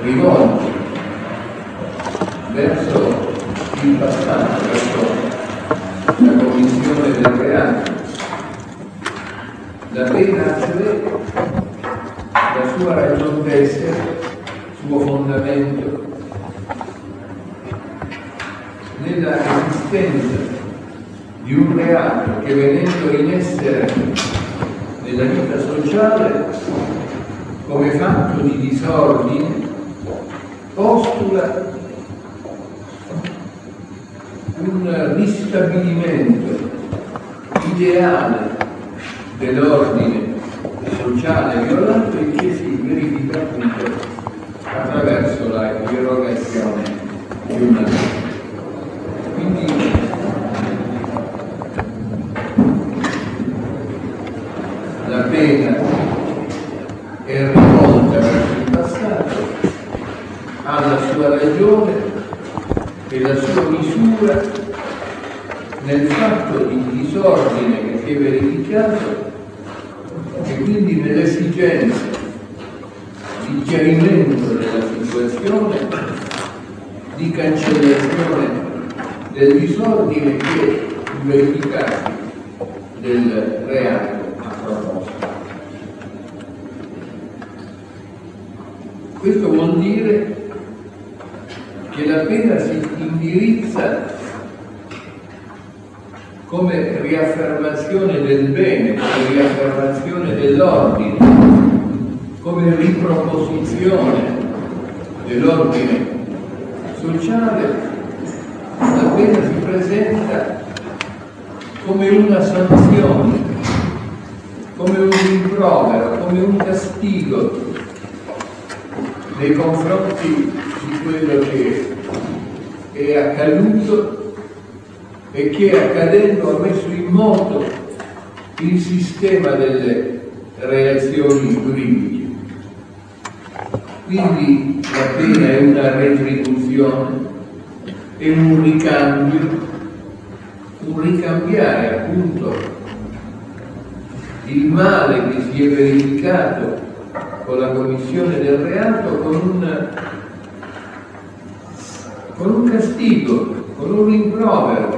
rivolti verso il passato, verso la commissione del reato. La pena, cioè, la sua ragion d'essere, il suo fondamento, nella esistenza di un reato che, venendo in essere nella vita sociale come fatto di disordine, postula un ristabilimento ideale dell'ordine sociale violato e che si verifica appunto attraverso la irrogazione di una legge. Quindi la pena è rivolta verso il passato, ha la sua ragione e la sua misura nel fatto di disordine che si è verificato e quindi nell'esigenza di chiarimento della situazione, di cancellazione del disordine che il verificato del reato ha proposto. Questo vuol dire che la pena si indirizza come riaffermazione del bene, come riaffermazione dell'ordine, come riproposizione dell'ordine sociale. La pena si presenta come una sanzione, come un rimprovero, come un castigo nei confronti di quello che è accaduto e che accadendo ha messo in moto il sistema delle relazioni giuridiche. Quindi la pena è una retribuzione, è un ricambio, un ricambiare appunto il male che si è verificato con la commissione del reato con un castigo, con un rimprovero,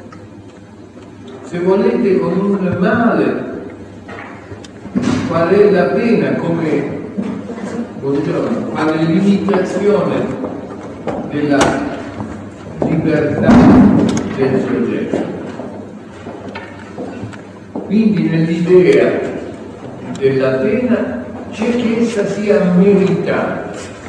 se volete con un male. Qual è la pena come quale limitazione della libertà del soggetto. Quindi nell'idea della pena c'è che essa sia meritata,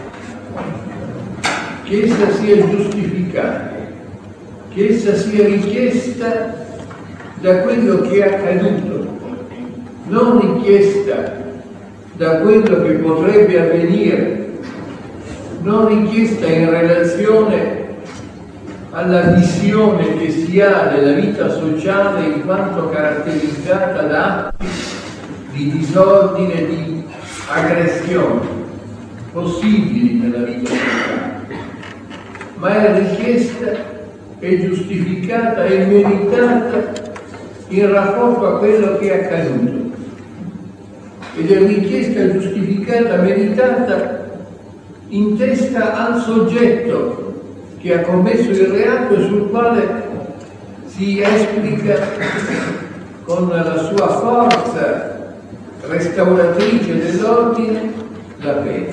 che essa sia giustificata, che essa sia richiesta da quello che è accaduto, non richiesta da quello che potrebbe avvenire, non richiesta in relazione alla visione che si ha della vita sociale in quanto caratterizzata da atti di disordine, di aggressione possibili nella vita sociale, ma è richiesta, è giustificata, è meritata in rapporto a quello che è accaduto. Ed è richiesta, giustificata, meritata in testa al soggetto che ha commesso il reato e sul quale si esplica con la sua forza restauratrice dell'ordine la pena.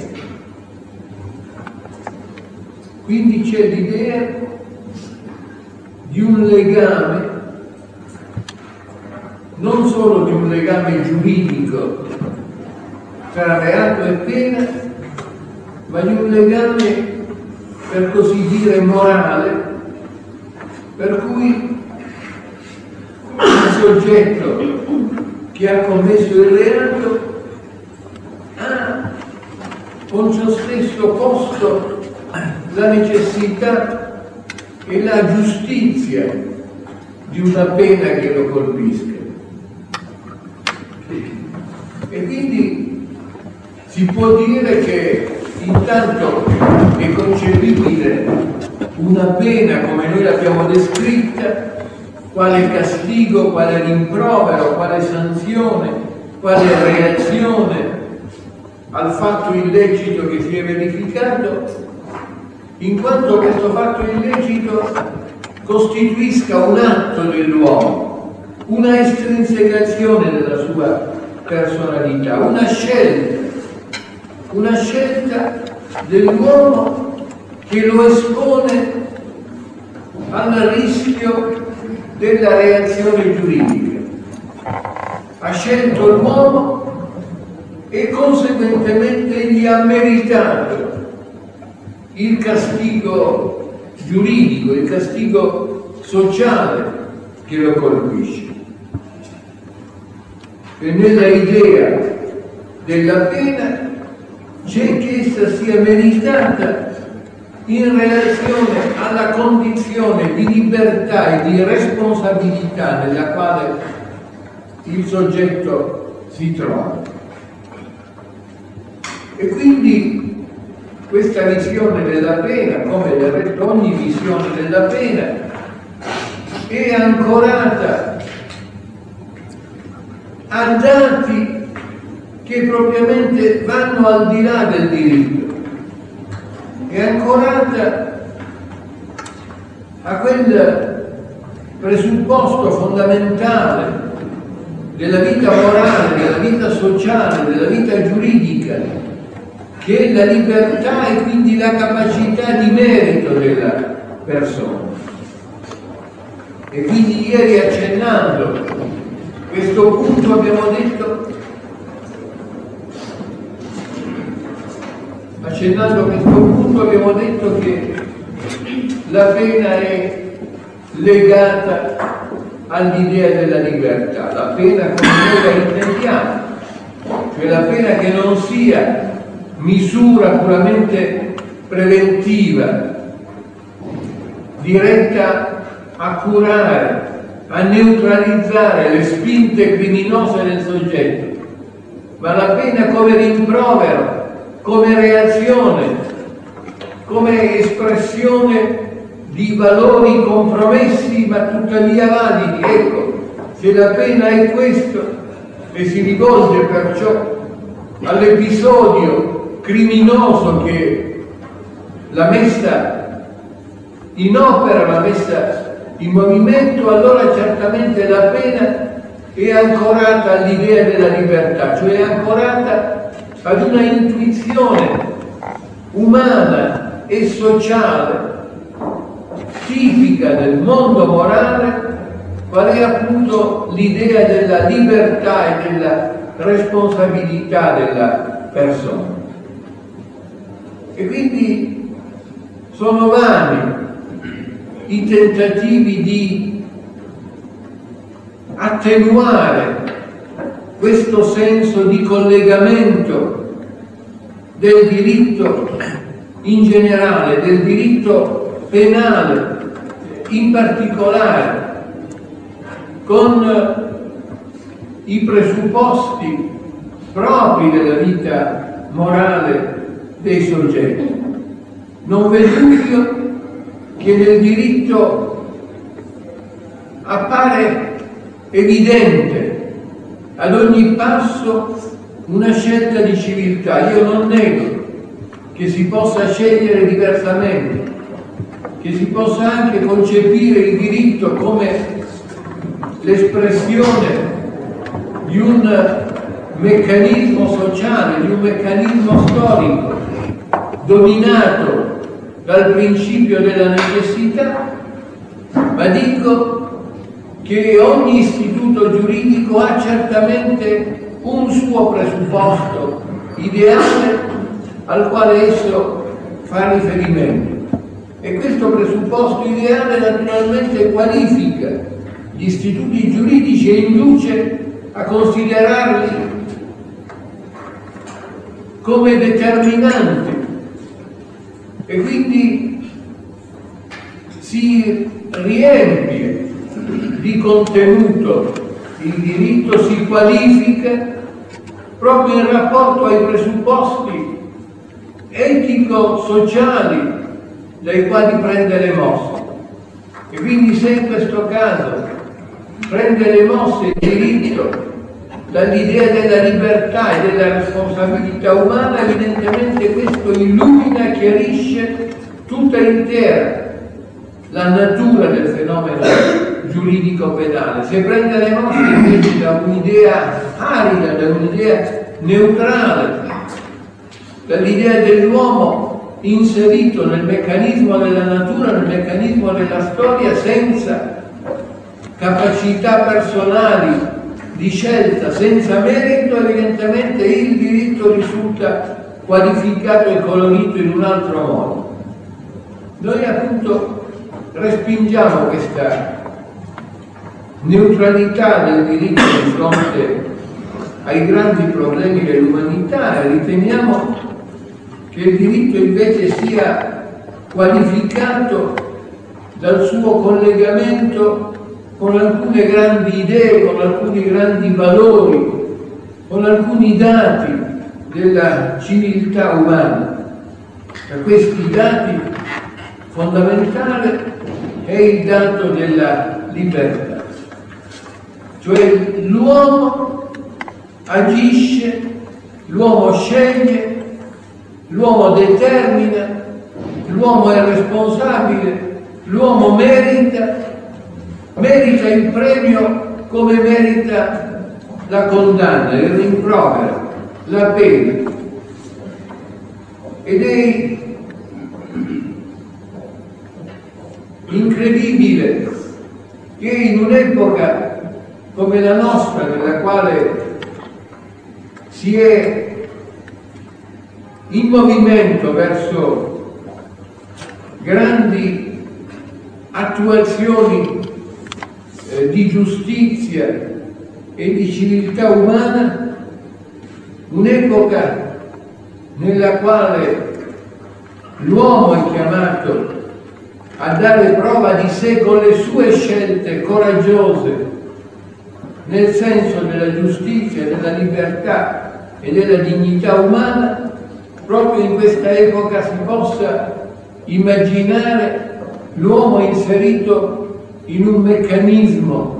Quindi c'è l'idea di un legame, non solo di un legame giuridico tra reato e pena, ma di un legame, per così dire, morale, per cui il soggetto che ha commesso il reato ha con ciò stesso posto la necessità e la giustizia di una pena che lo colpisca. E quindi si può dire che intanto è concepibile una pena come noi l'abbiamo descritta, quale castigo, quale rimprovero, quale sanzione, quale reazione al fatto illecito che si è verificato, in quanto questo fatto illecito costituisca un atto dell'uomo, una estrinsecazione della sua personalità, una scelta dell'uomo che lo espone al rischio della reazione giuridica. Ha scelto l'uomo e conseguentemente gli ha meritato il castigo giuridico, il castigo sociale che lo colpisce. E nella idea della pena c'è che essa sia meritata in relazione alla condizione di libertà e di responsabilità nella quale il soggetto si trova. E quindi questa visione della pena, come del resto ogni visione della pena, è ancorata a dati che propriamente vanno al di là del diritto, è ancorata a quel presupposto fondamentale della vita morale, della vita sociale, della vita giuridica, che è la libertà e quindi la capacità di merito della persona. E quindi ieri, accennando questo punto, abbiamo detto che la pena è legata all'idea della libertà, la pena come noi la intendiamo, cioè la pena che non sia misura puramente preventiva, diretta a curare, a neutralizzare le spinte criminose del soggetto, ma la pena come rimprovero, come reazione, come espressione di valori compromessi ma tuttavia validi. Ecco, se la pena è questo e si rivolge perciò all'episodio criminoso che l'ha messa in opera, l'ha messa in movimento, allora certamente la pena è ancorata all'idea della libertà, cioè è ancorata ad una intuizione umana e sociale tipica del mondo morale, qual è appunto l'idea della libertà e della responsabilità della persona. E quindi sono vani i tentativi di attenuare questo senso di collegamento del diritto in generale, del diritto penale in particolare, con i presupposti propri della vita morale dei soggetti. Non v'è dubbio che nel diritto appare evidente ad ogni passo una scelta di civiltà. Io non nego che si possa scegliere diversamente, che si possa anche concepire il diritto come l'espressione di un meccanismo sociale, di un meccanismo storico dominato dal principio della necessità, ma dico che ogni istituto giuridico ha certamente un suo presupposto ideale al quale esso fa riferimento, e questo presupposto ideale naturalmente qualifica gli istituti giuridici e induce a considerarli come determinanti, e quindi si riempie di contenuto il diritto, si qualifica proprio in rapporto ai presupposti etico-sociali dai quali prende le mosse. E quindi se in questo caso prende le mosse il diritto dall'idea della libertà e della responsabilità umana, evidentemente questo illumina e chiarisce tutta intera la natura del fenomeno giuridico-penale. Se prende le mosse invece da un'idea arida, da un'idea neutrale, dall'idea dell'uomo inserito nel meccanismo della natura, nel meccanismo della storia, senza capacità personali di scelta, senza merito, evidentemente il diritto risulta qualificato e colorito in un altro modo. Noi appunto respingiamo questa neutralità del diritto di fronte ai grandi problemi dell'umanità e riteniamo che il diritto invece sia qualificato dal suo collegamento con alcune grandi idee, con alcuni grandi valori, con alcuni dati della civiltà umana. Tra questi dati fondamentale è il dato della libertà, cioè l'uomo agisce, l'uomo sceglie, l'uomo determina, l'uomo è responsabile, l'uomo merita il premio come merita la condanna, il rimprovero, la pena. Ed è incredibile che in un'epoca come la nostra, nella quale si è in movimento verso grandi attuazioni di giustizia e di civiltà umana, un'epoca nella quale l'uomo è chiamato a dare prova di sé con le sue scelte coraggiose nel senso della giustizia, della libertà e della dignità umana, proprio in questa epoca si possa immaginare l'uomo inserito in un meccanismo,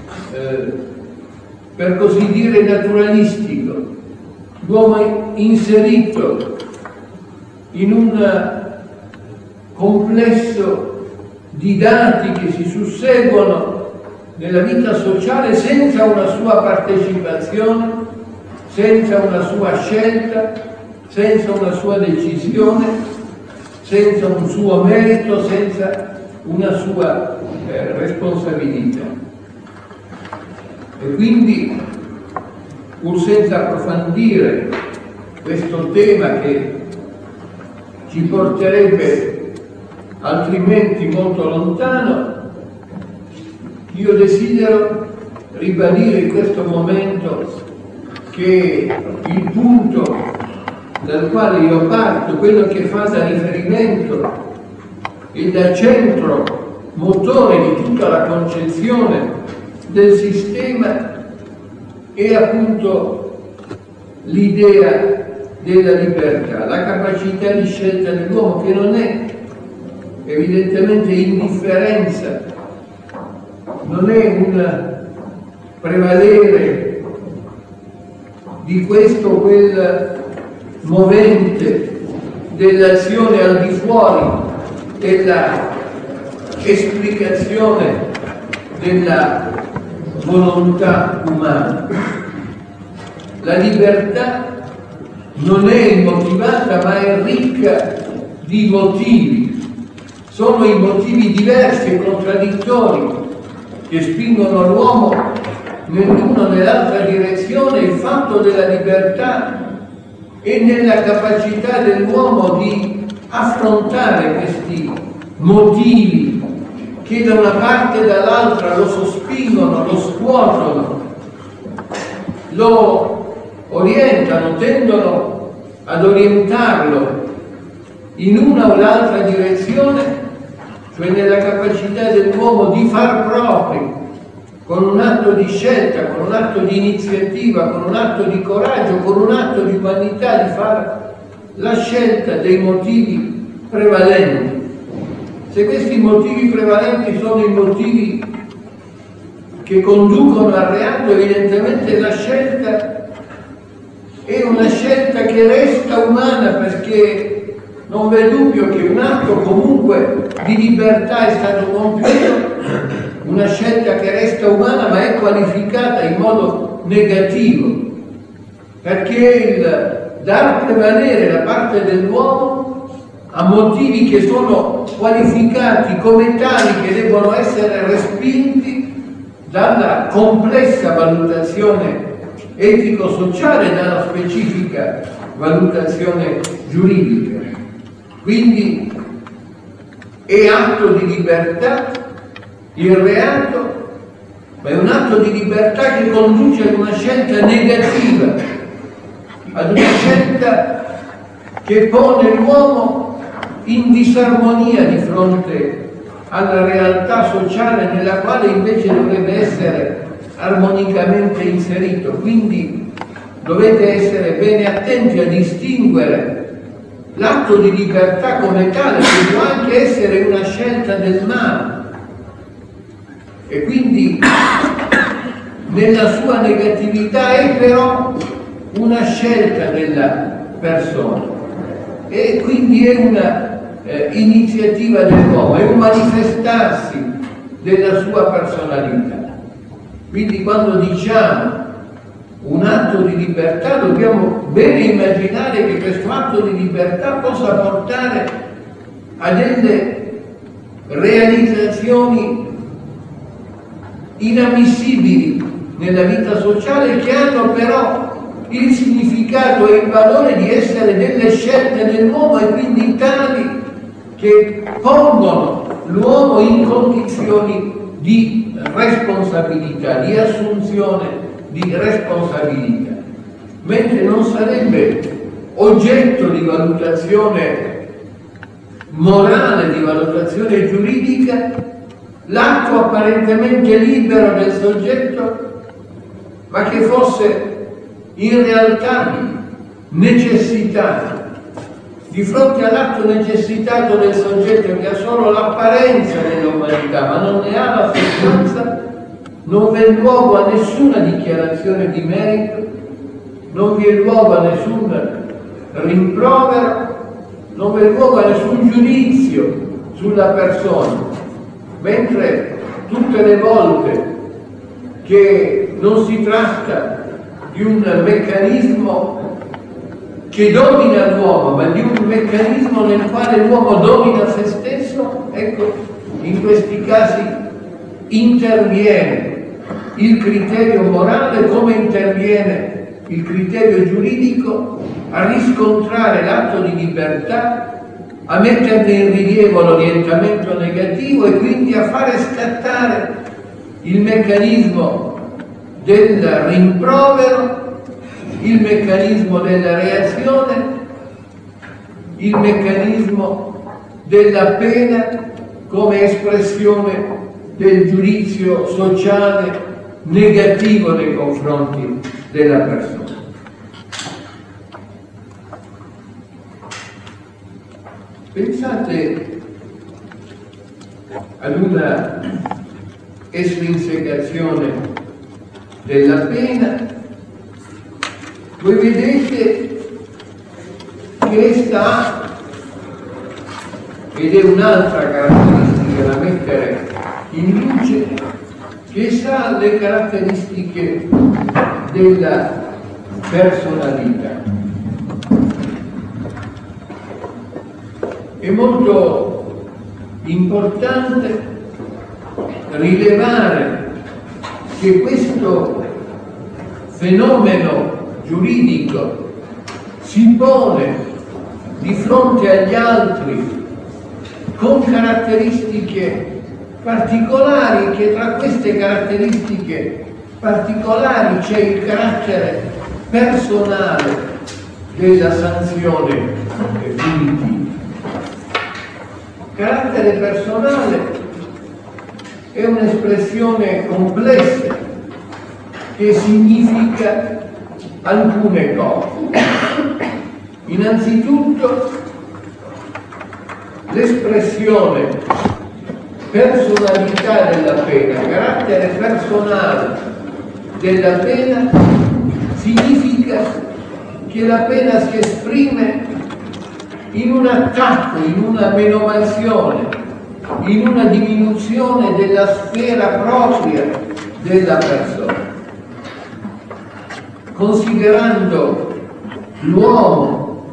per così dire, naturalistico, l'uomo inserito in un complesso di dati che si susseguono nella vita sociale senza una sua partecipazione, senza una sua scelta, senza una sua decisione, senza un suo merito, senza una sua responsabilità. E quindi, pur senza approfondire questo tema che ci porterebbe altrimenti molto lontano, io desidero ribadire in questo momento che il punto dal quale io parto, quello che fa da riferimento e da centro motore di tutta la concezione del sistema, è appunto l'idea della libertà, la capacità di scelta dell'uomo, che non è evidentemente indifferenza, non è un prevalere di questo o quel movente dell'azione al di fuori della esplicazione della volontà umana. La libertà non è immotivata, ma è ricca di motivi. Sono i motivi diversi e contraddittori che spingono l'uomo nell'una o nell'altra direzione. Il fatto della libertà è nella capacità dell'uomo di affrontare questi motivi che da una parte e dall'altra lo sospingono, lo scuotono, lo orientano, tendono ad orientarlo in una o l'altra direzione, cioè nella capacità dell'uomo di far propri, con un atto di scelta, con un atto di iniziativa, con un atto di coraggio, con un atto di umanità, di fare la scelta dei motivi prevalenti. Se questi motivi prevalenti sono i motivi che conducono al reato, evidentemente la scelta è una scelta che resta umana, perché non v'è dubbio che un atto comunque di libertà è stato compiuto, una scelta che resta umana ma è qualificata in modo negativo, perché il dar prevalere la parte dell'uomo a motivi che sono qualificati come tali, che devono essere respinti dalla complessa valutazione etico-sociale, dalla specifica valutazione giuridica. Quindi è atto di libertà il reato, ma è un atto di libertà che conduce ad una scelta negativa, ad una scelta che pone l'uomo in disarmonia di fronte alla realtà sociale nella quale invece dovrebbe essere armonicamente inserito. Quindi dovete essere bene attenti a distinguere l'atto di libertà come tale, che può anche essere una scelta del male, e quindi nella sua negatività è però una scelta della persona, e quindi è una iniziativa dell'uomo, è un manifestarsi della sua personalità. Quindi quando diciamo un atto di libertà dobbiamo bene immaginare che questo atto di libertà possa portare a delle realizzazioni inammissibili nella vita sociale, che hanno però il significato e il valore di essere delle scelte dell'uomo, e quindi tali che pongono l'uomo in condizioni di responsabilità, di assunzione di responsabilità, mentre non sarebbe oggetto di valutazione morale, di valutazione giuridica, l'atto apparentemente libero del soggetto, ma che fosse in realtà necessitato. Di fronte all'atto necessitato del soggetto, che ha solo l'apparenza dell'umanità ma non ne ha la sostanza, non v'è luogo a nessuna dichiarazione di merito, non vi è luogo a nessun rimprovero, non v'è luogo a nessun giudizio sulla persona, mentre tutte le volte che non si tratta di un meccanismo che domina l'uomo, ma di un meccanismo nel quale l'uomo domina se stesso, ecco, in questi casi interviene il criterio morale, come interviene il criterio giuridico, a riscontrare l'atto di libertà, a metterne in rilievo l'orientamento negativo e quindi a fare scattare il meccanismo del rimprovero, il meccanismo della reazione, il meccanismo della pena come espressione del giudizio sociale negativo nei confronti della persona. Pensate ad una estrinsecazione della pena. Voi vedete che essa ha, ed è un'altra caratteristica da mettere in luce, che essa ha le caratteristiche della personalità. È molto importante rilevare che questo fenomeno giuridico si pone di fronte agli altri con caratteristiche particolari, che tra queste caratteristiche particolari c'è il carattere personale della sanzione punitiva. Carattere personale è un'espressione complessa che significa alcune cose. Innanzitutto l'espressione personalità della pena, carattere personale della pena, significa che la pena si esprime in un attacco, in una menomazione, in una diminuzione della sfera propria della persona, considerando l'uomo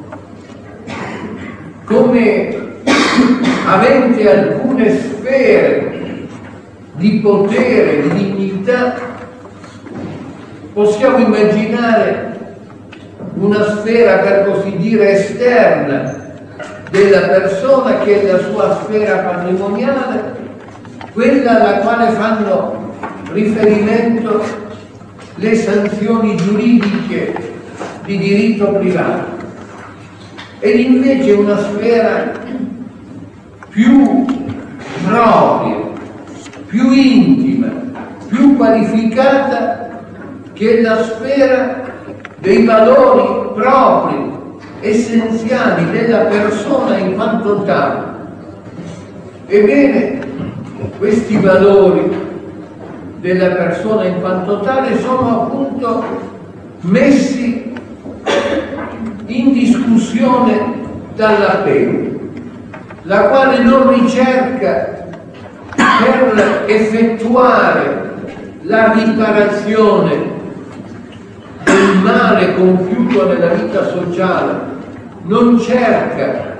come avente alcune sfere di potere, di dignità. Possiamo immaginare una sfera, per così dire, esterna della persona, che è la sua sfera patrimoniale, quella alla quale fanno riferimento le sanzioni giuridiche di diritto privato, ed invece una sfera più propria, più intima, più qualificata, che è la sfera dei valori propri, essenziali della persona in quanto tale. Ebbene, questi valori della persona in quanto tale sono appunto messi in discussione dalla pena, la quale non ricerca, per effettuare la riparazione del male compiuto nella vita sociale, non cerca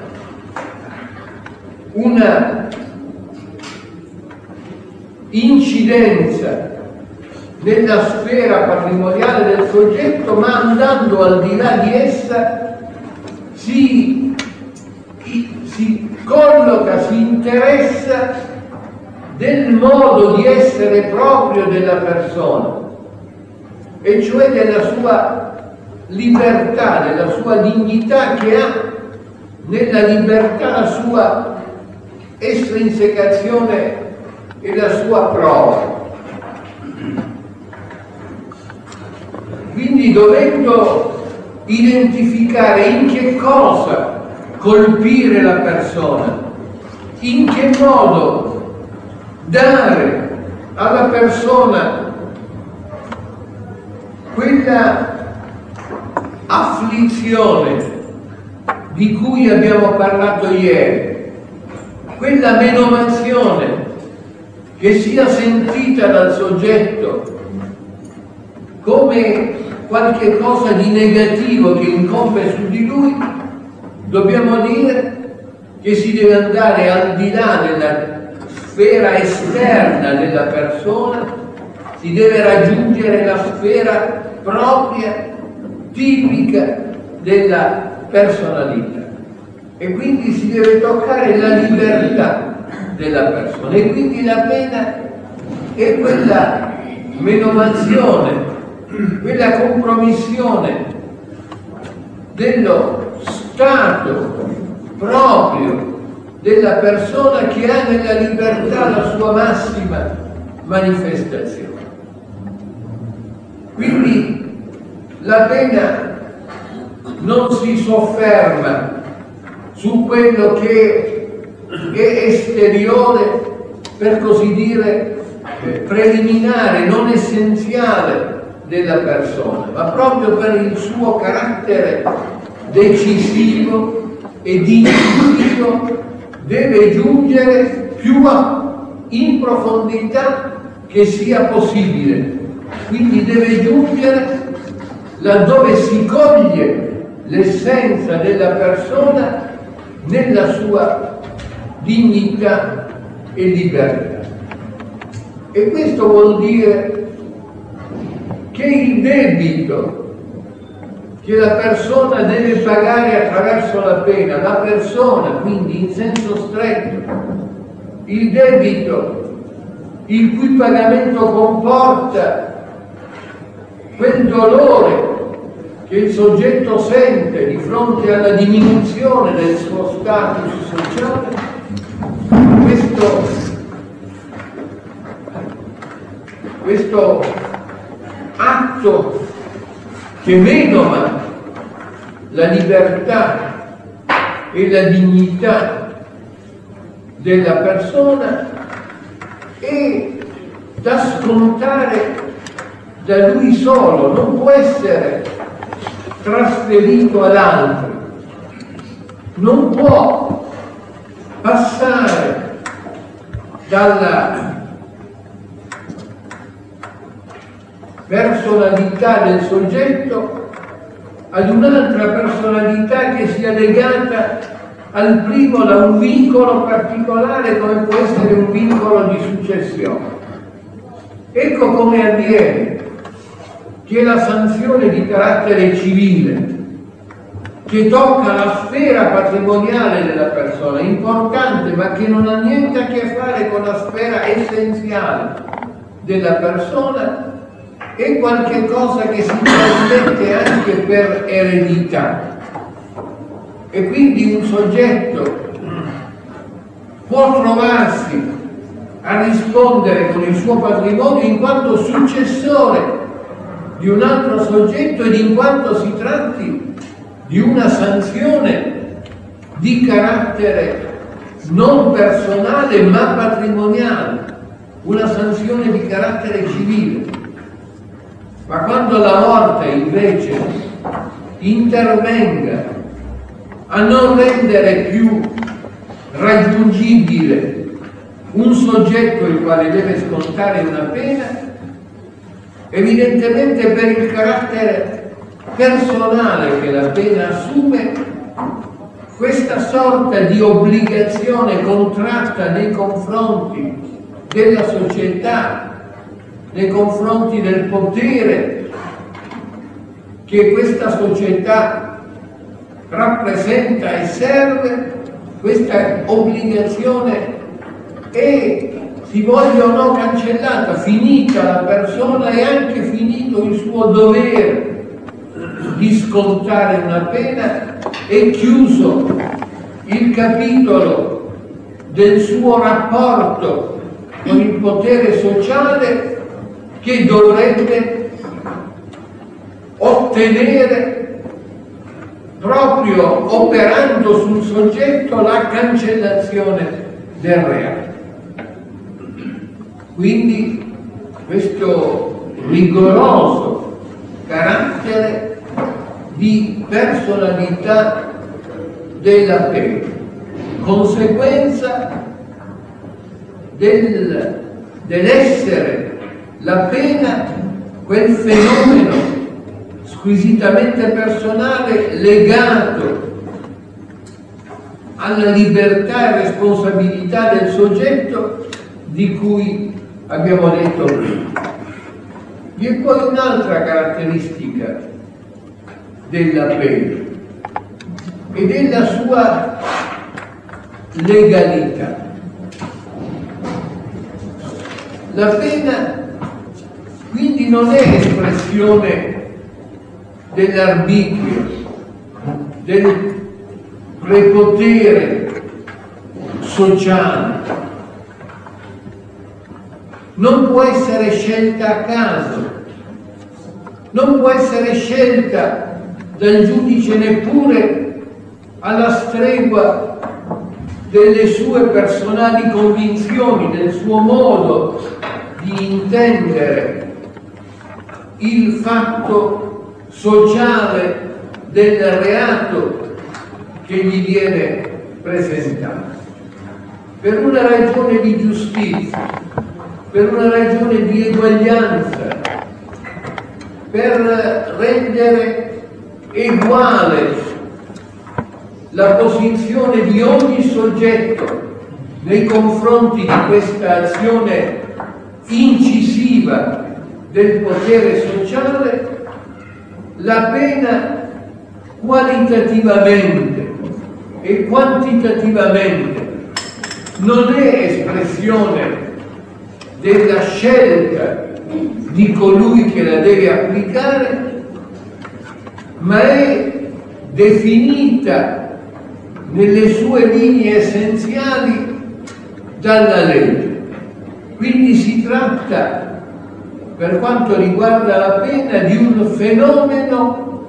una incidenza nella sfera patrimoniale del soggetto, ma andando al di là di essa si colloca, si interessa del modo di essere proprio della persona, e cioè della sua libertà, della sua dignità, che ha nella libertà la sua estrinsecazione e la sua prova. Quindi, dovendo identificare in che cosa colpire la persona, in che modo dare alla persona quella afflizione di cui abbiamo parlato ieri, quella menomazione che sia sentita dal soggetto come qualche cosa di negativo che incombe su di lui, dobbiamo dire che si deve andare al di là della sfera esterna della persona, si deve raggiungere la sfera propria, tipica della personalità, e quindi si deve toccare la libertà della persona. E quindi la pena è quella menomazione, quella compromissione dello stato proprio della persona, che ha nella libertà la sua massima manifestazione. Quindi la pena non si sofferma su quello che è esteriore, per così dire, preliminare, non essenziale della persona, ma proprio per il suo carattere decisivo e incisivo deve giungere più in profondità che sia possibile. Quindi deve giungere laddove si coglie l'essenza della persona nella sua dignità e libertà. E questo vuol dire che il debito che la persona deve pagare attraverso la pena, la persona quindi in senso stretto, il debito il cui pagamento comporta quel dolore che il soggetto sente di fronte alla diminuzione del suo status sociale, questo atto che menoma la libertà e la dignità della persona è da scontare da lui solo, non può essere trasferito ad altri, non può passare dalla personalità del soggetto ad un'altra personalità che sia legata al primo da un vincolo particolare come può essere un vincolo di successione. Ecco come avviene che la sanzione di carattere civile che tocca la sfera patrimoniale della persona, importante, ma che non ha niente a che fare con la sfera essenziale della persona, è qualche cosa che si trasmette anche per eredità. E quindi un soggetto può trovarsi a rispondere con il suo patrimonio in quanto successore di un altro soggetto ed in quanto si tratti di una sanzione di carattere non personale ma patrimoniale, una sanzione di carattere civile. Ma quando la morte invece intervenga a non rendere più raggiungibile un soggetto il quale deve scontare una pena, evidentemente per il carattere personale che la pena assume, questa sorta di obbligazione contratta nei confronti della società, nei confronti del potere che questa società rappresenta e serve, questa obbligazione è, si voglia o no, cancellata, finita la persona e anche finito il suo dovere di scontare una pena, è chiuso il capitolo del suo rapporto con il potere sociale che dovrebbe ottenere proprio operando sul soggetto la cancellazione del reato. Quindi questo rigoroso carattere di personalità della pena, conseguenza dell'essere la pena quel fenomeno squisitamente personale legato alla libertà e responsabilità del soggetto di cui abbiamo detto prima. Vi è poi un'altra caratteristica della pena ed è la sua legalità. La pena quindi non è espressione dell'arbitrio, del prepotere sociale, non può essere scelta a caso, non può essere scelta dal giudice neppure alla stregua delle sue personali convinzioni, del suo modo di intendere il fatto sociale del reato che gli viene presentato. Per una ragione di giustizia, per una ragione di eguaglianza, per rendere uguale la posizione di ogni soggetto nei confronti di questa azione incisiva del potere sociale, la pena qualitativamente e quantitativamente non è espressione della scelta di colui che la deve applicare, ma è definita nelle sue linee essenziali dalla legge. Quindi si tratta, per quanto riguarda la pena, di un fenomeno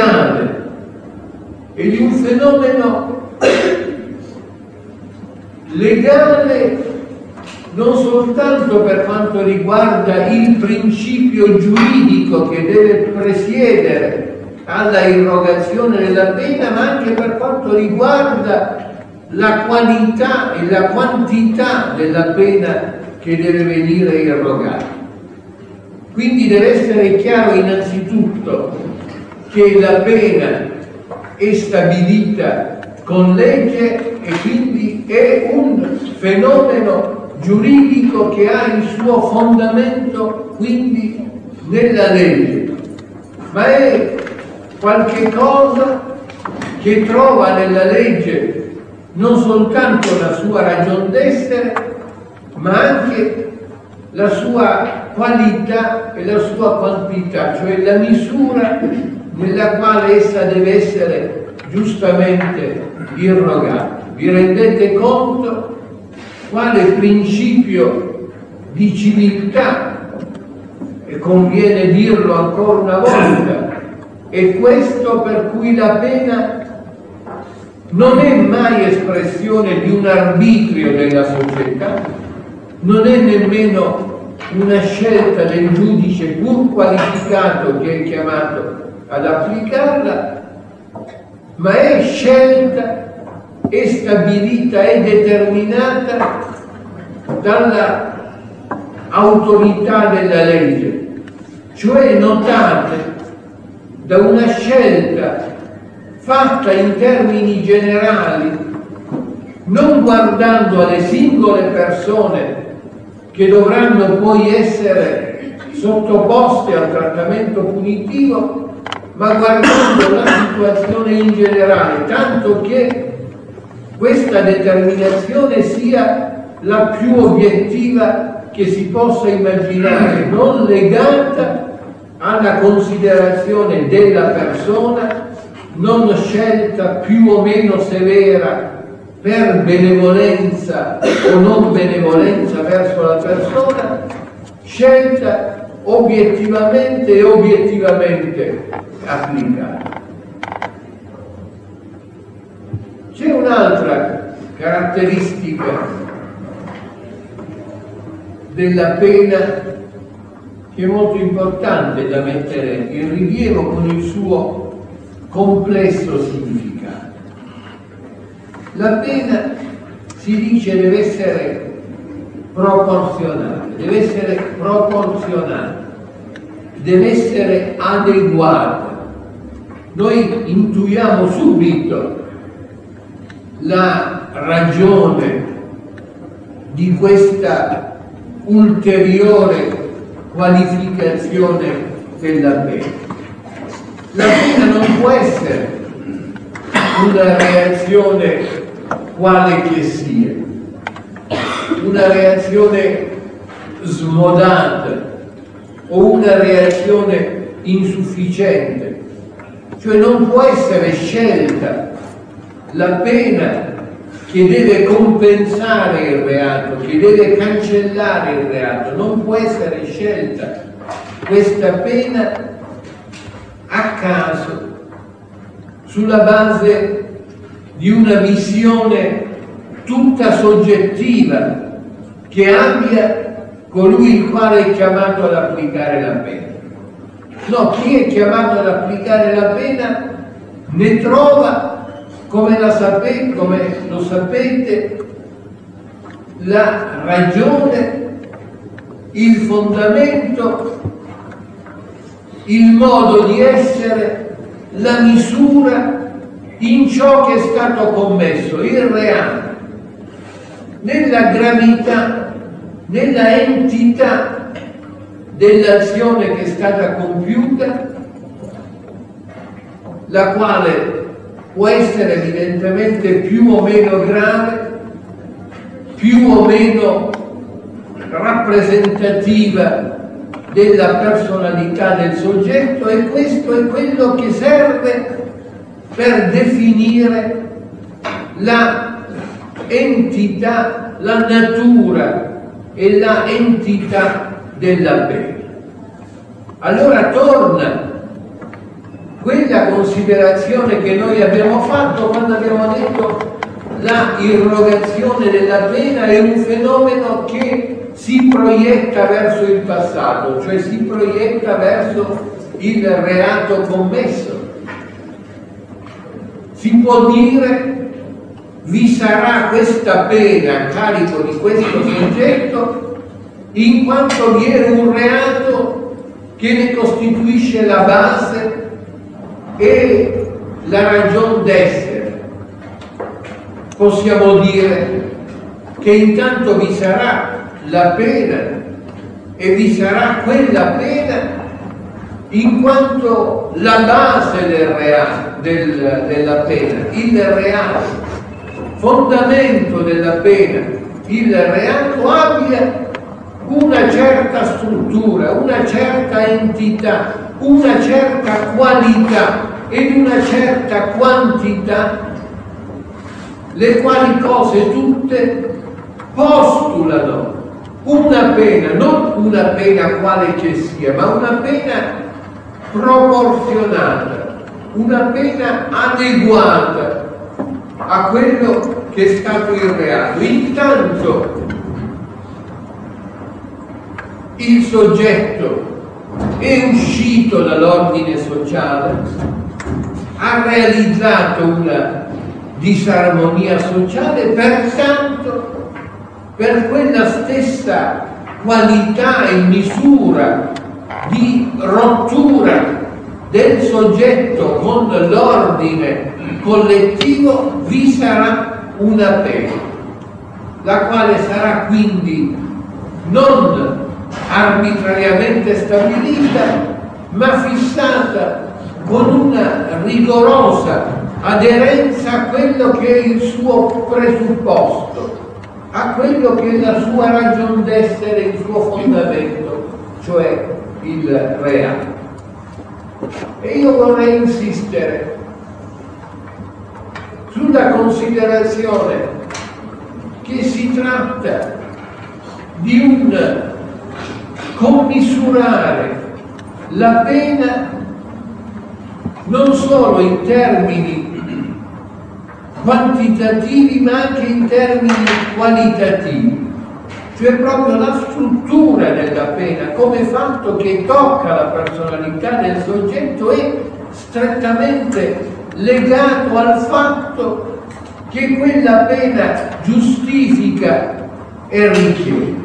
legale e di un fenomeno legale non soltanto per quanto riguarda il principio giuridico che deve presiedere alla irrogazione della pena, ma anche per quanto riguarda la qualità e la quantità della pena che deve venire irrogata. Quindi deve essere chiaro innanzitutto che la pena è stabilita con legge e quindi è un fenomeno giuridico che ha il suo fondamento quindi nella legge, ma è qualche cosa che trova nella legge non soltanto la sua ragion d'essere, ma anche la sua qualità e la sua quantità, cioè la misura nella quale essa deve essere giustamente irrogata. Vi rendete conto quale principio di civiltà, e conviene dirlo ancora una volta, è questo per cui la pena non è mai espressione di un arbitrio della società, non è nemmeno una scelta del giudice pur qualificato che è chiamato ad applicarla, ma è scelta, è stabilita, è determinata dalla autorità della legge, cioè notate da una scelta fatta in termini generali, non guardando alle singole persone che dovranno poi essere sottoposte al trattamento punitivo, ma guardando la situazione in generale, tanto che questa determinazione sia la più obiettiva che si possa immaginare, non legata alla considerazione della persona, non scelta più o meno severa per benevolenza o non benevolenza verso la persona, scelta obiettivamente e obiettivamente applicata. C'è un'altra caratteristica della pena che è molto importante da mettere in rilievo con il suo complesso significato. La pena, si dice, deve essere proporzionale, deve essere adeguata. Noi intuiamo subito la ragione di questa ulteriore qualificazione della pena. La pena non può essere una reazione quale che sia, una reazione smodata o una reazione insufficiente, cioè non può essere scelta la pena che deve compensare il reato, che deve cancellare il reato, non può essere scelta questa pena a caso, sulla base di una visione tutta soggettiva che abbia colui il quale è chiamato ad applicare la pena. No, chi è chiamato ad applicare la pena ne trova, come lo sapete, la ragione, il fondamento, il modo di essere, la misura in ciò che è stato commesso, il reato, nella gravità, nella entità dell'azione che è stata compiuta, la quale può essere evidentemente più o meno grave, più o meno rappresentativa della personalità del soggetto, e questo è quello che serve per definire la entità, la natura e la entità della pena. Allora torna quella considerazione che noi abbiamo fatto quando abbiamo detto la irrogazione della pena è un fenomeno che si proietta verso il passato, cioè si proietta verso il reato commesso. Si può dire vi sarà questa pena a carico di questo soggetto in quanto vi è un reato che ne costituisce la base e la ragion d'essere. Possiamo dire che intanto vi sarà la pena e vi sarà quella pena in quanto la base del reato, della pena, il reato, fondamento della pena, il reato abbia una certa struttura, una certa entità, una certa qualità ed una certa quantità, le quali cose tutte postulano una pena, non una pena quale che sia, ma una pena proporzionata, una pena adeguata a quello che è stato il reato. Intanto il soggetto è uscito dall'ordine sociale, ha realizzato una disarmonia sociale, pertanto per quella stessa qualità e misura di rottura del soggetto con l'ordine collettivo vi sarà una pena, la quale sarà quindi non arbitrariamente stabilita, ma fissata con una rigorosa aderenza a quello che è il suo presupposto, a quello che è la sua ragion d'essere, il suo fondamento, cioè il reato. E io vorrei insistere sulla considerazione che si tratta di un commisurare la pena non solo in termini quantitativi ma anche in termini qualitativi, cioè proprio la struttura della pena come fatto che tocca la personalità del soggetto è strettamente legato al fatto che quella pena giustifica e richiede.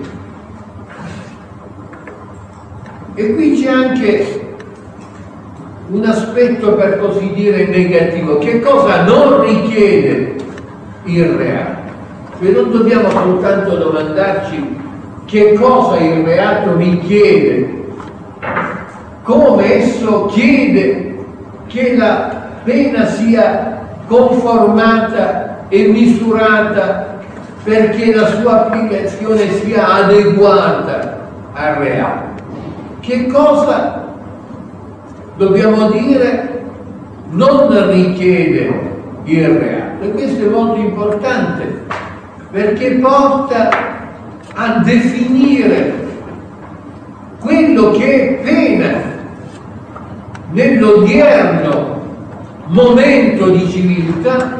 E qui c'è anche un aspetto per così dire negativo. Che cosa non richiede il reato? Cioè non dobbiamo soltanto domandarci che cosa il reato richiede, come esso chiede che la pena sia conformata e misurata perché la sua applicazione sia adeguata al reato. Che cosa dobbiamo dire non richiede il reato? E questo è molto importante perché porta a definire quello che è pena nell'odierno momento di civiltà,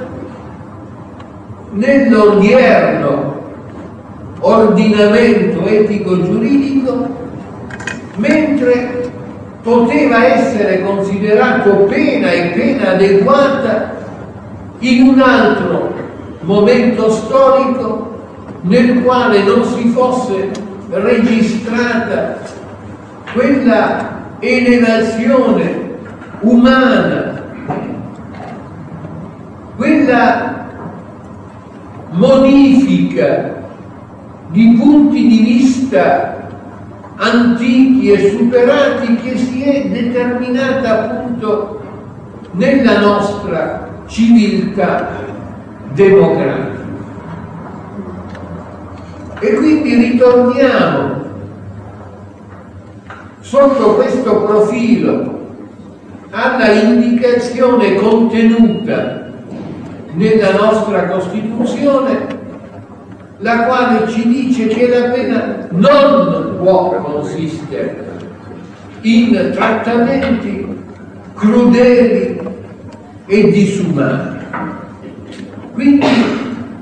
nell'odierno ordinamento etico-giuridico, mentre poteva essere considerato pena e pena adeguata in un altro momento storico nel quale non si fosse registrata quella elevazione umana, quella modifica di punti di vista antichi e superati che si è determinata appunto nella nostra civiltà democratica. E quindi ritorniamo sotto questo profilo alla indicazione contenuta nella nostra Costituzione, la quale ci dice che la pena non può consistere in trattamenti crudeli e disumani. Quindi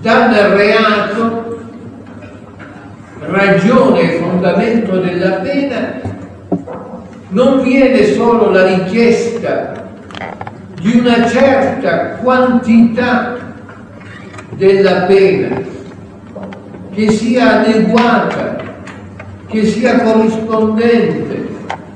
dal reato, ragione e fondamento della pena, non viene solo la richiesta di una certa quantità della pena, che sia adeguata, che sia corrispondente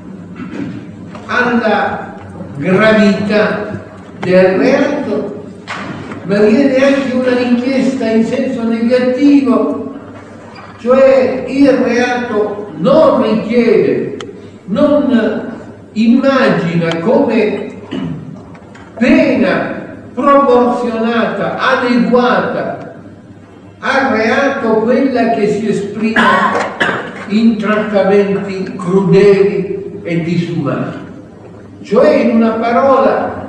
alla gravità del reato, ma viene anche una richiesta in senso negativo, cioè il reato non richiede, non immagina come pena proporzionata, adeguata al reato quella che si esprime in trattamenti crudeli e disumani. Cioè, in una parola,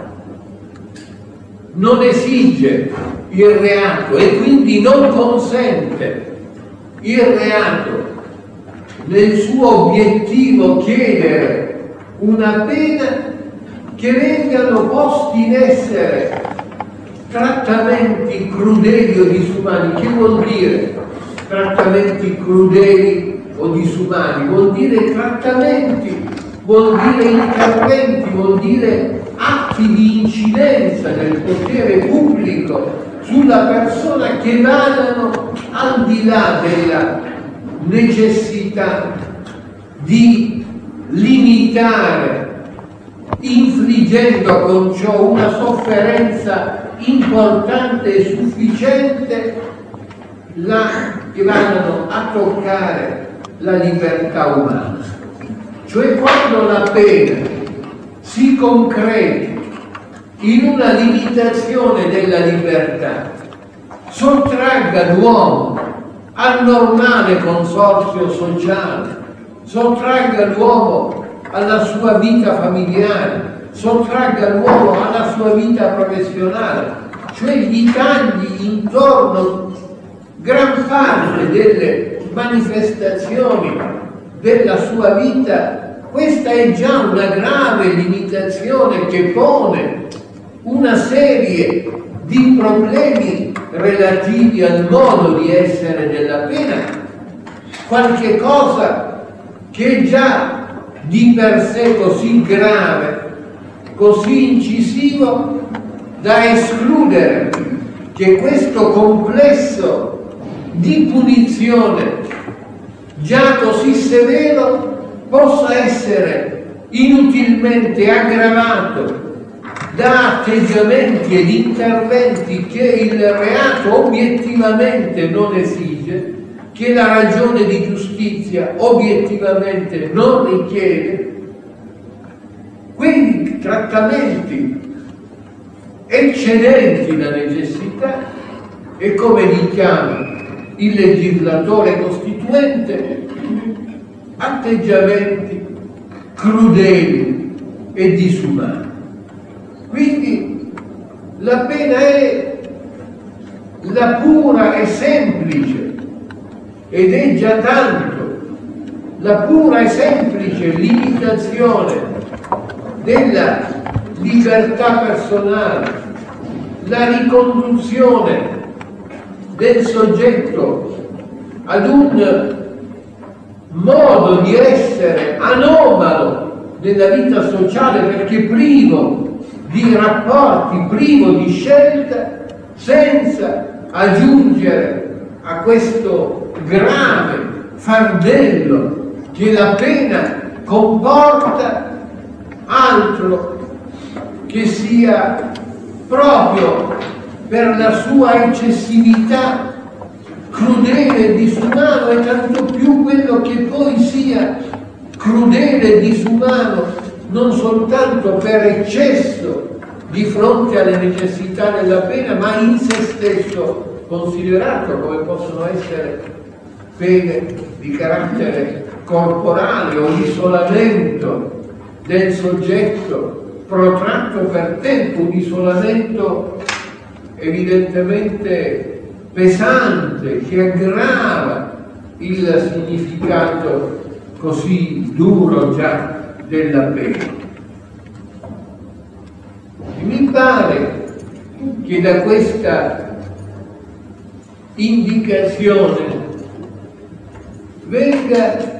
non esige il reato e quindi non consente il reato nel suo obiettivo chiedere una pena che vengano posti in essere trattamenti crudeli o disumani. Che vuol dire trattamenti crudeli o disumani? Vuol dire trattamenti, vuol dire interventi, vuol dire atti di incidenza del potere pubblico sulla persona che vadano al di là della necessità di limitare, infliggendo con ciò una sofferenza importante e sufficiente, che vadano a toccare la libertà umana. Cioè, quando la pena si concreti in una limitazione della libertà, sottragga l'uomo al normale consorzio sociale, sottragga l'uomo alla sua vita familiare, sottragga l'uomo alla sua vita professionale, cioè gli tagli intorno gran parte delle manifestazioni della sua vita. Questa è già una grave limitazione che pone una serie di problemi relativi al modo di essere della pena, qualche cosa che è già di per sé così grave, così incisivo, da escludere che questo complesso di punizione già così severo possa essere inutilmente aggravato da atteggiamenti ed interventi che il reato obiettivamente non esige, che la ragione di giustizia obiettivamente non richiede. Quindi trattamenti eccedenti la necessità, e come li chiama il legislatore costituente, atteggiamenti crudeli e disumani. Quindi la pena è la pura e semplice, ed è già tanto, la pura e semplice limitazione della libertà personale, la riconduzione del soggetto ad un modo di essere anomalo nella vita sociale, perché privo di rapporti, privo di scelta, senza aggiungere a questo grave fardello che la pena comporta altro che sia, proprio per la sua eccessività, crudele e disumano, e tanto più quello che poi sia crudele e disumano non soltanto per eccesso di fronte alle necessità della pena, ma in se stesso considerato, come possono essere pene di carattere corporale o isolamento del soggetto protratto per tempo, un isolamento evidentemente pesante che aggrava il significato così duro già della pena. E mi pare che da questa indicazione venga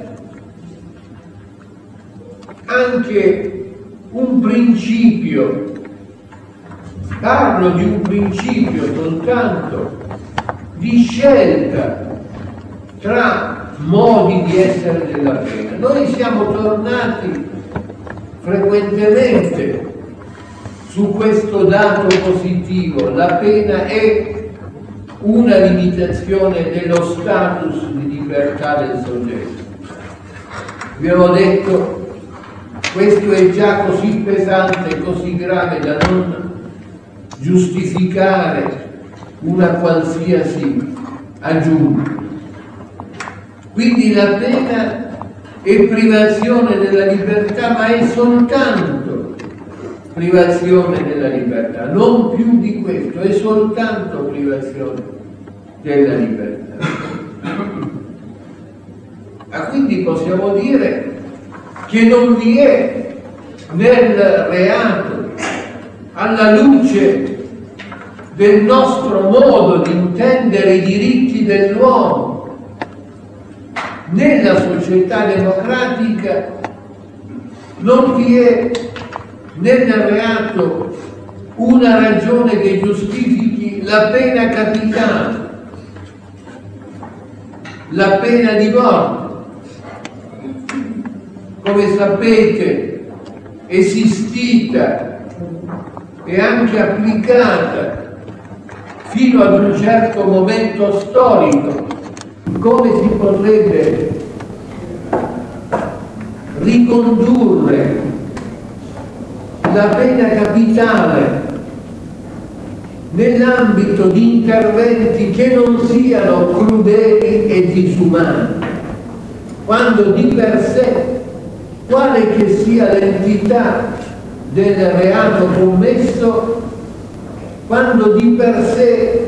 anche un principio, parlo di un principio soltanto di scelta tra modi di essere della pena. Noi siamo tornati frequentemente su questo dato positivo: la pena è una limitazione dello status di libertà del soggetto. Abbiamo detto, questo è già così pesante, così grave da non giustificare una qualsiasi aggiunta. Quindi la pena è privazione della libertà, ma è soltanto privazione della libertà, non più di questo, è soltanto privazione della libertà. Quindi possiamo dire che non vi è nel reato, alla luce del nostro modo di intendere i diritti dell'uomo, nella società democratica non vi è nel reato una ragione che giustifichi la pena capitale, la pena di morte. Come sapete, esistita e anche applicata fino ad un certo momento storico. Come si potrebbe ricondurre la pena capitale nell'ambito di interventi che non siano crudeli e disumani, quando di per sé, quale che sia l'entità del reato commesso, quando di per sé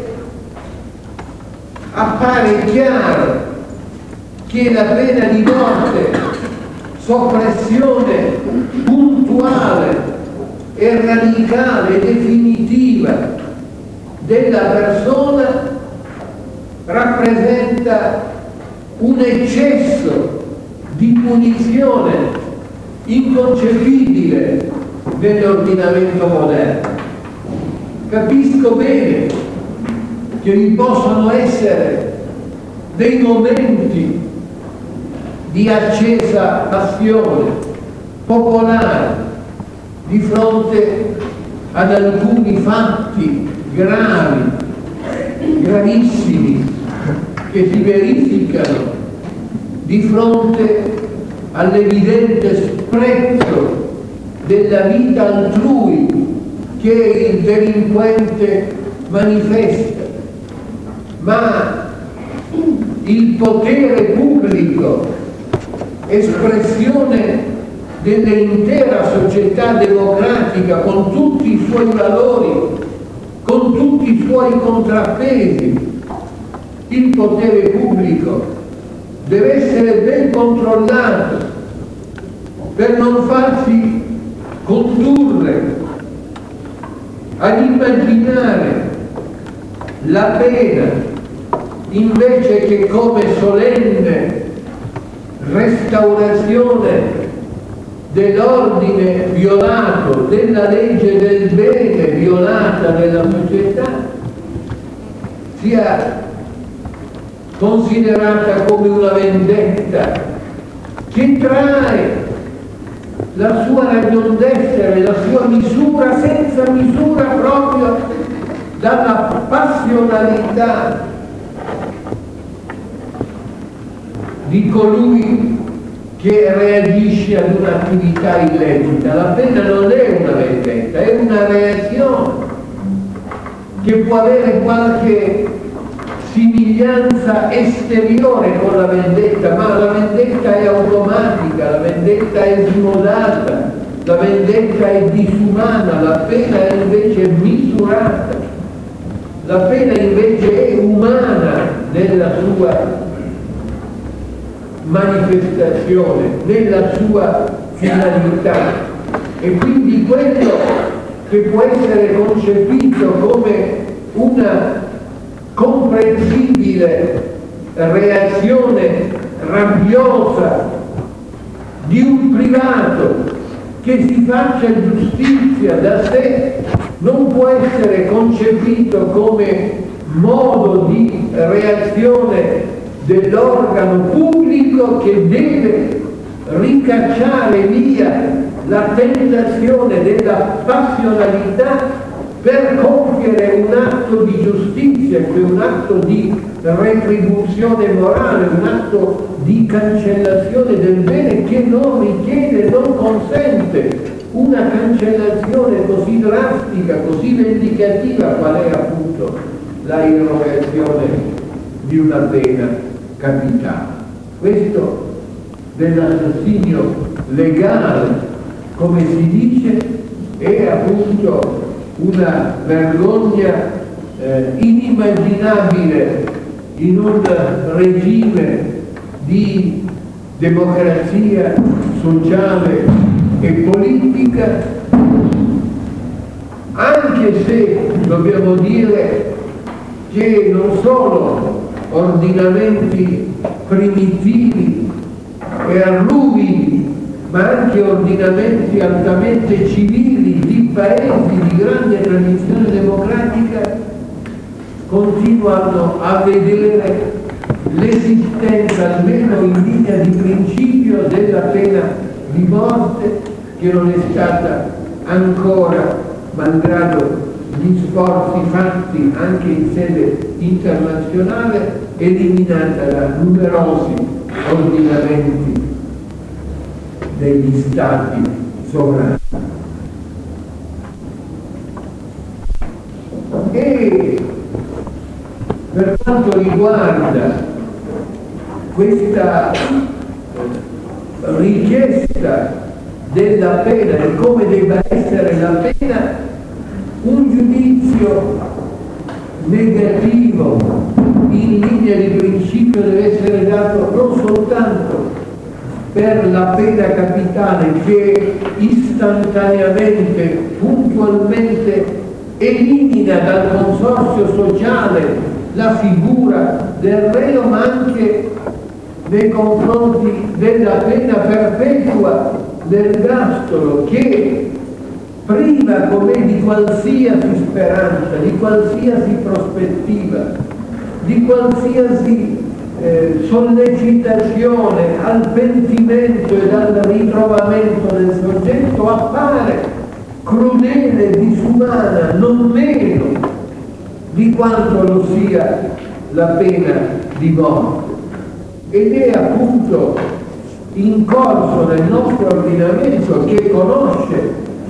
appare chiaro che la pena di morte, soppressione puntuale e radicale, definitiva della persona, rappresenta un eccesso di punizione inconcepibile nell'ordinamento moderno. Capisco bene che vi possono essere dei momenti di accesa passione popolare di fronte ad alcuni fatti gravi, gravissimi, che si verificano di fronte all'evidente sprezzo della vita altrui che il delinquente manifesta, ma il potere pubblico, espressione dell'intera società democratica con tutti i suoi valori, con tutti i suoi contrappesi, il potere pubblico deve essere ben controllato per non farsi condurre ad immaginare la pena invece che come solenne restaurazione dell'ordine violato, della legge del bene violata nella società, sia considerata come una vendetta che trae la sua ragion d'essere, la sua misura senza misura proprio dalla passionalità di colui che reagisce ad un'attività illecita. La pena non è una vendetta, è una reazione che può avere qualche somiglianza esteriore con la vendetta, ma la vendetta è automatica, la vendetta è smodata, la vendetta è disumana, la pena è invece misurata, la pena invece è umana nella sua manifestazione, nella sua finalità, e quindi quello che può essere concepito come una comprensibile reazione rabbiosa di un privato che si faccia giustizia da sé non può essere concepito come modo di reazione dell'organo pubblico che deve ricacciare via la tentazione della passionalità per compiere un atto di giustizia, che è un atto di retribuzione morale, un atto di cancellazione del bene che non richiede, non consente una cancellazione così drastica, così vendicativa qual è appunto la irrogazione di una pena capitale. Questo dell'assassinio legale, come si dice, è appunto una vergogna inimmaginabile in un regime di democrazia sociale e politica, anche se dobbiamo dire che non solo ordinamenti primitivi e arrugidi, ma anche ordinamenti altamente civili di paesi di grande tradizione democratica continuano a vedere l'esistenza, almeno in linea di principio, della pena di morte, che non è stata ancora, malgrado gli sforzi fatti anche in sede internazionale, eliminata da numerosi ordinamenti degli stati sovrani. E per quanto riguarda questa richiesta della pena e come debba essere la pena, un giudizio negativo in linea di principio deve essere dato non soltanto per la pena capitale che istantaneamente, puntualmente elimina dal consorzio sociale la figura del reo, ma anche nei confronti della pena perpetua dell'ergastolo, che priva com'è di qualsiasi speranza, di qualsiasi prospettiva, di qualsiasi sollecitazione al pentimento ed al ritrovamento del soggetto, appare crudele, disumana, non meno di quanto lo sia la pena di morte. Ed è appunto in corso nel nostro ordinamento, che conosce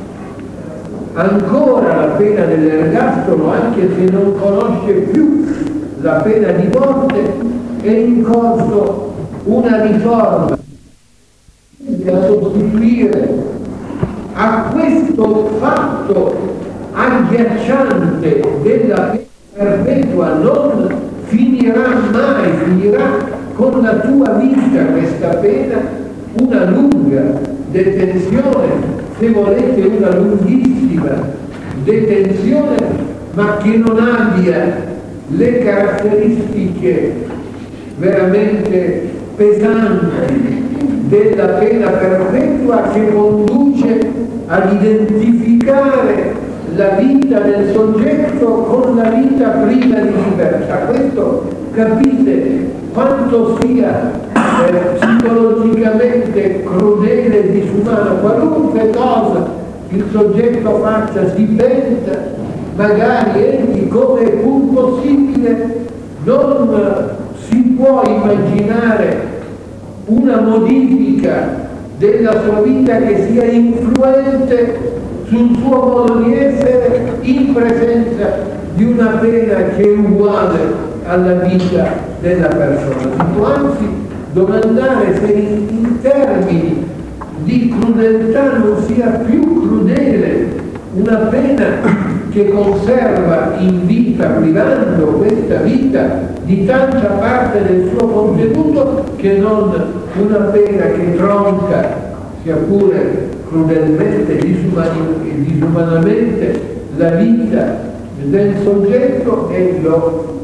ancora la pena dell'ergastolo, anche se non conosce più la pena di morte, è in corso una riforma da sostituire a questo fatto agghiacciante della pena perpetua. Non finirà mai, finirà con la tua vita questa pena, una lunga detenzione, se volete una lunghissima detenzione, ma che non abbia le caratteristiche veramente pesanti della pena perpetua, che conduce ad identificare la vita del soggetto con la vita priva di libertà. Questo capite quanto sia psicologicamente crudele e disumano. Qualunque cosa il soggetto faccia, si penta, magari egli, come è pur possibile, non si può immaginare una modifica della sua vita che sia influente sul suo modo di essere in presenza di una pena che è uguale alla vita della persona. Si può anzi domandare se in termini di crudeltà non sia più crudele una pena che conserva in vita, privando questa vita di tanta parte del suo contenuto, che non una pena che tronca, sia pure crudelmente e disumanamente, la vita del soggetto e lo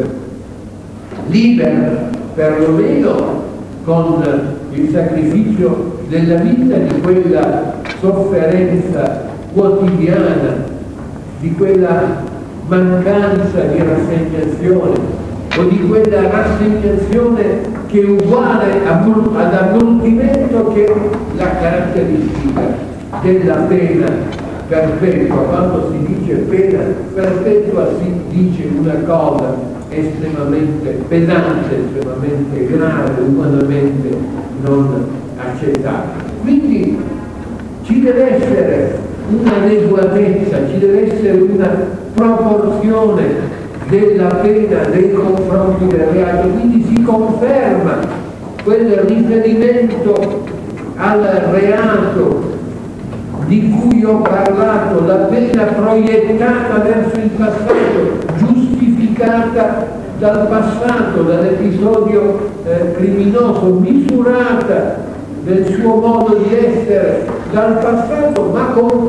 libera perlomeno con il sacrificio della vita di quella sofferenza quotidiana, di quella mancanza di rassegnazione o di quella rassegnazione che è uguale ad ammuttimento, che è la caratteristica della pena perpetua. Quando si dice pena perpetua si dice una cosa estremamente pesante, estremamente grave, umanamente non accettabile. Quindi ci deve essere un'adeguatezza, ci deve essere una proporzione della pena nei confronti del reato, quindi si conferma quel riferimento al reato di cui ho parlato, la pena proiettata verso il passato, giustificata dal passato, dall'episodio criminoso, misurata del suo modo di essere dal passato, ma con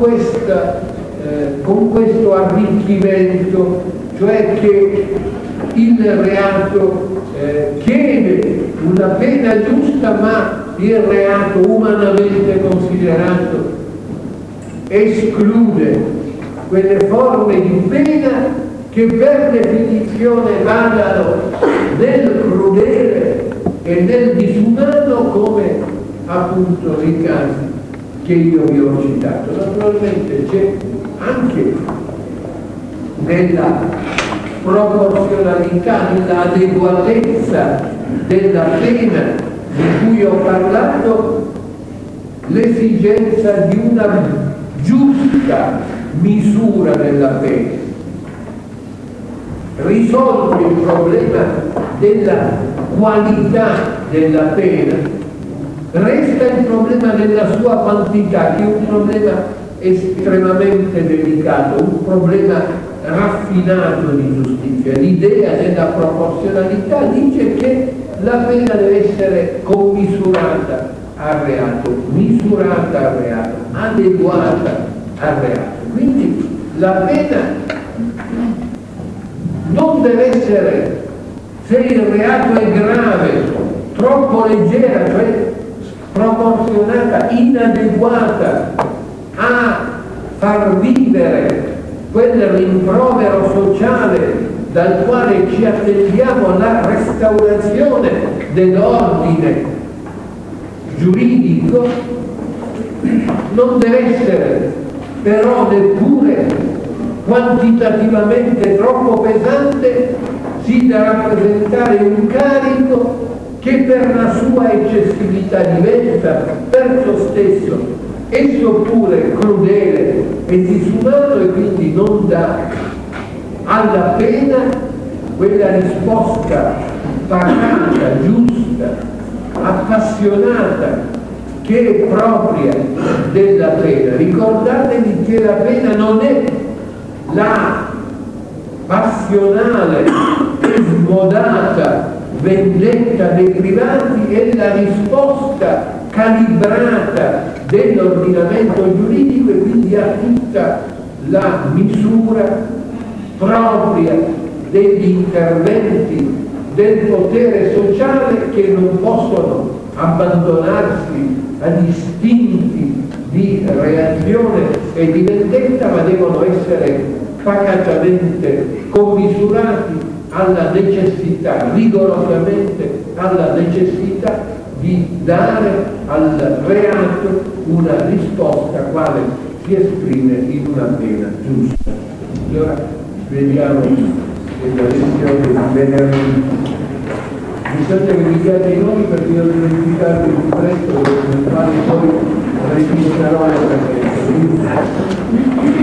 questo arricchimento, cioè che il reato chiede una pena giusta, ma il reato umanamente considerato esclude quelle forme di pena che per definizione vadano nel crudele e nel disumano, come appunto i casi che io vi ho citato. Naturalmente c'è anche nella proporzionalità, nell'adeguatezza della pena di cui ho parlato, l'esigenza di una giusta misura della pena. Risolve il problema della qualità della pena, resta il problema della sua quantità, che è un problema estremamente delicato, un problema raffinato di giustizia. L'idea della proporzionalità dice che la pena deve essere commisurata al reato, misurata al reato, adeguata al reato. Quindi la pena non deve essere, se il reato è grave, troppo leggera, cioè sproporzionata, inadeguata a far vivere quel rimprovero sociale dal quale ci attendiamo alla restaurazione dell'ordine giuridico, non deve essere però neppure quantitativamente troppo pesante, sì da rappresentare un carico che per la sua eccessività diventa per se stesso esso pure crudele e disumano, e quindi non dà alla pena quella risposta pacata, giusta, appassionata che è propria della pena. Ricordatevi che la pena non è la passionale e smodata vendetta dei privati, è la risposta calibrata dell'ordinamento giuridico, e quindi ha tutta la misura propria degli interventi del potere sociale, che non possono abbandonarsi agli istinti di reazione e di vendetta, ma devono essere pacatamente commisurati alla necessità, rigorosamente alla necessità di dare al reato una risposta quale si esprime in una pena giusta. Allora vediamo nella lezione di venerdì. Bisogna che mi diate i nomi perché io devo indicarvi il libretto nel quale poi ritornerò alla presenza.